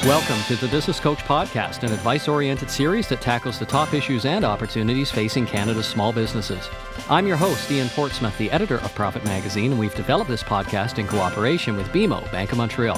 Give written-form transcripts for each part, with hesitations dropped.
Welcome to the Business Coach Podcast, an advice-oriented series that tackles the top issues and opportunities facing Canada's small businesses. I'm your host, Ian Portsmouth, the editor of Profit Magazine, and we've developed this podcast in cooperation with BMO, Bank of Montreal.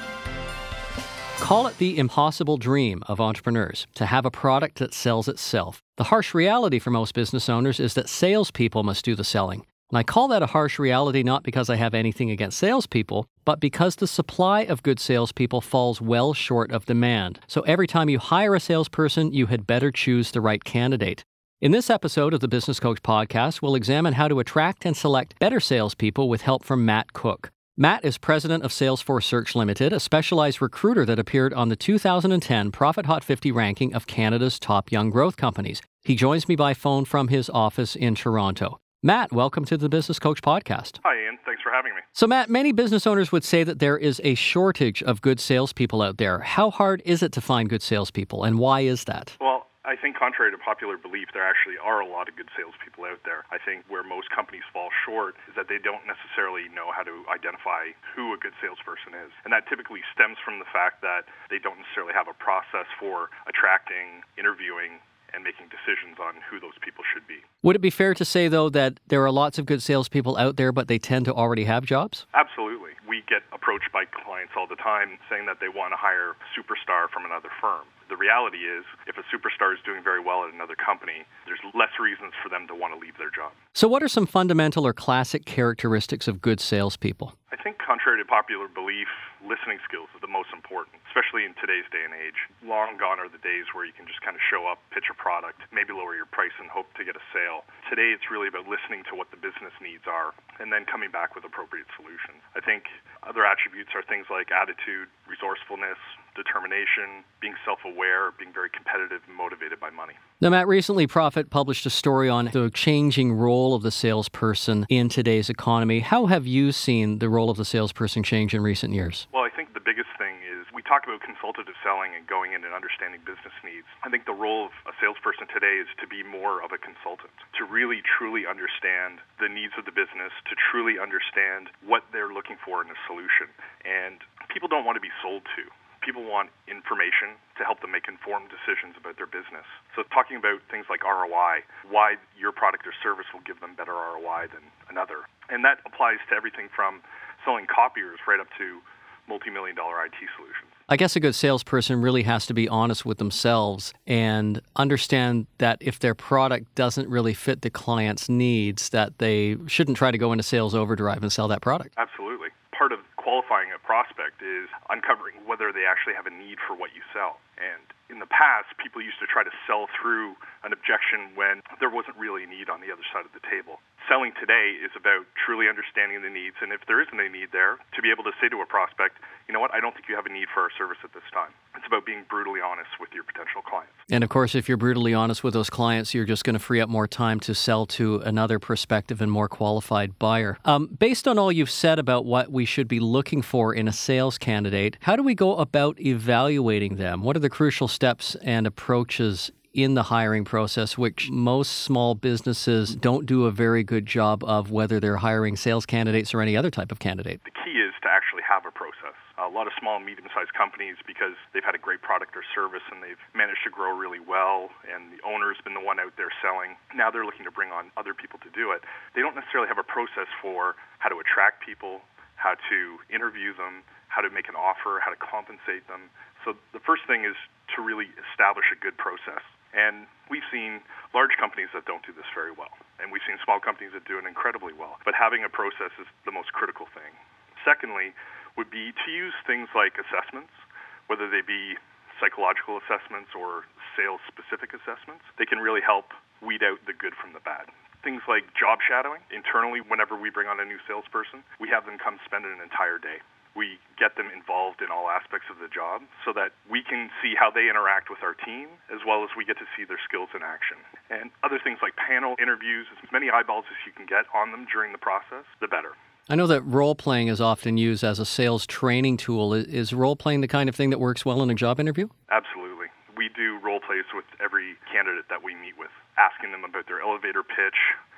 Call it the impossible dream of entrepreneurs, to have a product that sells itself. The harsh reality for most business owners is that salespeople must do the selling. And I call that a harsh reality not because I have anything against salespeople, but because the supply of good salespeople falls well short of demand. So every time you hire a salesperson, you had better choose the right candidate. In this episode of the Business Coach Podcast, we'll examine how to attract and select better salespeople with help from Matt Cook. Matt is president of Salesforce Search Limited, a specialized recruiter that appeared on the 2010 Profit Hot 50 ranking of Canada's top young growth companies. He joins me by phone from his office in Toronto. Matt, welcome to the Business Coach Podcast. Hi, Ian. Thanks for having me. So, Matt, many business owners would say that there is a shortage of good salespeople out there. How hard is it to find good salespeople, and why is that? Well, I think contrary to popular belief, there actually are a lot of good salespeople out there. I think where most companies fall short is that they don't necessarily know how to identify who a good salesperson is. And that typically stems from the fact that they don't necessarily have a process for attracting, interviewing, and making decisions on who those people should be. Would it be fair to say, though, that there are lots of good salespeople out there, but they tend to already have jobs? Absolutely. We get approached by clients all the time saying that they want to hire a superstar from another firm. The reality is, if a superstar is doing very well at another company, there's less reasons for them to want to leave their job. So what are some fundamental or classic characteristics of good salespeople? I think, contrary to popular belief, listening skills is the most important, especially in today's day and age. Long gone are the days where you can just kind of show up, pitch a product, maybe lower your price and hope to get a sale. Today, it's really about listening to what the business needs are and then coming back with appropriate solutions. I think other attributes are things like attitude, resourcefulness, determination, being self-aware, being very competitive and motivated by money. Now, Matt, recently Profit published a story on the changing role of the salesperson in today's economy. How have you seen the role of the salesperson change in recent years? Well, I think the biggest thing is we talk about consultative selling and going in and understanding business needs. I think the role of a salesperson today is to be more of a consultant, to really truly understand the needs of the business, to truly understand what they're looking for in a solution. And people don't want to be sold to. People want information to help them make informed decisions about their business. So talking about things like ROI, why your product or service will give them better ROI than another. And that applies to everything from selling copiers right up to multi-million-dollar IT solutions. I guess a good salesperson really has to be honest with themselves and understand that if their product doesn't really fit the client's needs, that they shouldn't try to go into sales overdrive and sell that product. Absolutely. Part of qualifying a prospect is uncovering whether they actually have a need for what you sell. And in the past, people used to try to sell through an objection when there wasn't really a need on the other side of the table. Selling today is about truly understanding the needs, and if there isn't a need there, to be able to say to a prospect, you know what, I don't think you have a need for our service at this time. It's about being brutally honest with your potential clients. And of course, if you're brutally honest with those clients, you're just going to free up more time to sell to another prospective and more qualified buyer. Based on all you've said about what we should be looking for in a sales candidate, how do we go about evaluating them? What are the crucial steps and approaches in the hiring process, which most small businesses don't do a very good job of, whether they're hiring sales candidates or any other type of candidate? The key is to actually have a process. A lot of small and medium-sized companies, because they've had a great product or service and they've managed to grow really well, and the owner's been the one out there selling, now they're looking to bring on other people to do it. They don't necessarily have a process for how to attract people, how to interview them, how to make an offer, how to compensate them. So the first thing is to really establish a good process. And we've seen large companies that don't do this very well. And we've seen small companies that do it incredibly well. But having a process is the most critical thing. Secondly, would be to use things like assessments, whether they be psychological assessments or sales-specific assessments. They can really help weed out the good from the bad. Things like job shadowing. Internally, whenever we bring on a new salesperson, we have them come spend an entire day. We get them involved in all aspects of the job so that we can see how they interact with our team, as well as we get to see their skills in action. And other things like panel interviews, as many eyeballs as you can get on them during the process, the better. I know that role-playing is often used as a sales training tool. Is role-playing the kind of thing that works well in a job interview? Absolutely. We do role plays with every candidate that we meet with, asking them about their elevator pitch,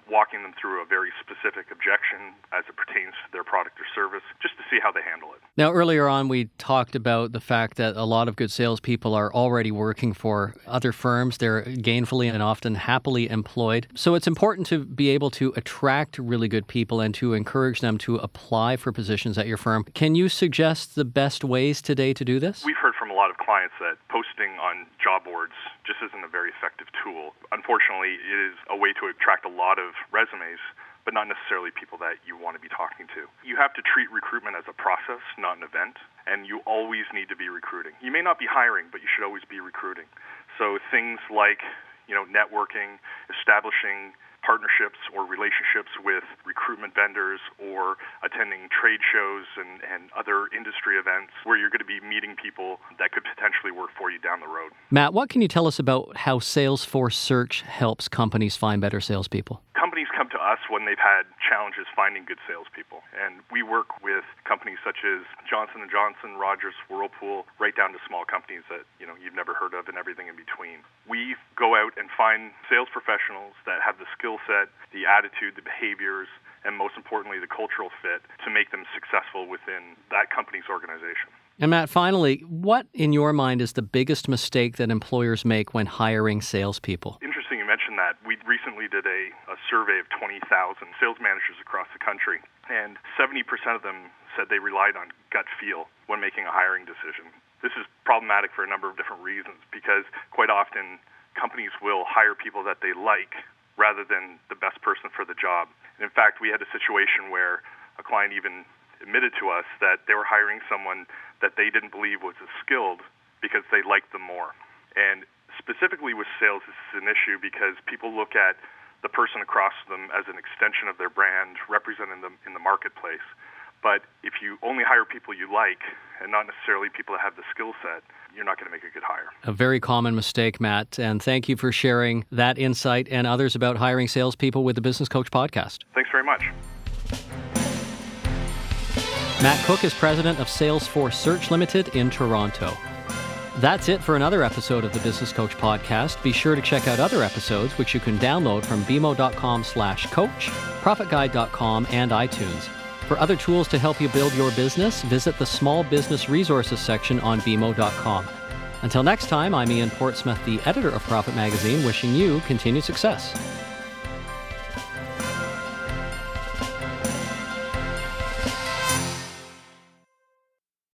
walking them through a very specific objection as it pertains to their product or service, just to see how they handle it. Now, earlier on, we talked about the fact that a lot of good salespeople are already working for other firms. They're gainfully and often happily employed. So it's important to be able to attract really good people and to encourage them to apply for positions at your firm. Can you suggest the best ways today to do this? We've heard from a lot of clients that posting on job boards just isn't a very effective tool. Unfortunately, it is a way to attract a lot of resumes, but not necessarily people that you want to be talking to. You have to treat recruitment as a process, not an event, and you always need to be recruiting. You may not be hiring, but you should always be recruiting. So things like, networking, establishing partnerships or relationships with recruitment vendors, or attending trade shows and other industry events where you're going to be meeting people that could potentially work for you down the road. Matt, what can you tell us about how Salesforce Search helps companies find better salespeople? Companies come to us when they've had challenges finding good salespeople, and we work with companies such as Johnson & Johnson, Rogers, Whirlpool, right down to small companies that you've never heard of and everything in between. We go out and find sales professionals that have the skill set, the attitude, the behaviors, and most importantly, the cultural fit to make them successful within that company's organization. And Matt, finally, what in your mind is the biggest mistake that employers make when hiring salespeople? Interesting you mentioned that. We recently did a survey of 20,000 sales managers across the country, and 70% of them said they relied on gut feel when making a hiring decision. This is problematic for a number of different reasons, because quite often companies will hire people that they like rather than the best person for the job. And in fact, we had a situation where a client even admitted to us that they were hiring someone that they didn't believe was as skilled because they liked them more. And specifically with sales, this is an issue because people look at the person across them as an extension of their brand, representing them in the marketplace. But if you only hire people you like and not necessarily people that have the skill set, you're not going to make a good hire. A very common mistake, Matt. And thank you for sharing that insight and others about hiring salespeople with the Business Coach podcast. Thanks very much. Matt Cook is president of Salesforce Search Limited in Toronto. That's it for another episode of the Business Coach podcast. Be sure to check out other episodes, which you can download from bmo.com/coach, profitguide.com, and iTunes. For other tools to help you build your business, visit the Small Business Resources section on bmo.com. Until next time, I'm Ian Portsmouth, the editor of Profit Magazine, wishing you continued success.